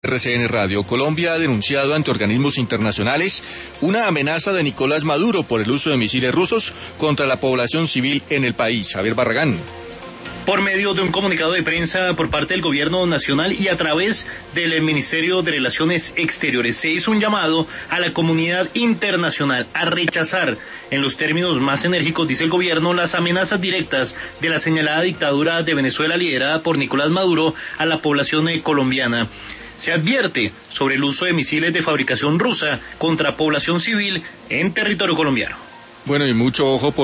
RCN Radio. Colombia ha denunciado ante organismos internacionales una amenaza de Nicolás Maduro por el uso de misiles rusos contra la población civil en el país. Javier Barragán. Por medio de un comunicado de prensa por parte del Gobierno Nacional y a través del Ministerio de Relaciones Exteriores, se hizo un llamado a la comunidad internacional a rechazar, en los términos más enérgicos, dice el Gobierno, las amenazas directas de la señalada dictadura de Venezuela liderada por Nicolás Maduro a la población colombiana. Se advierte sobre el uso de misiles de fabricación rusa contra población civil en territorio colombiano. Bueno, y mucho ojo por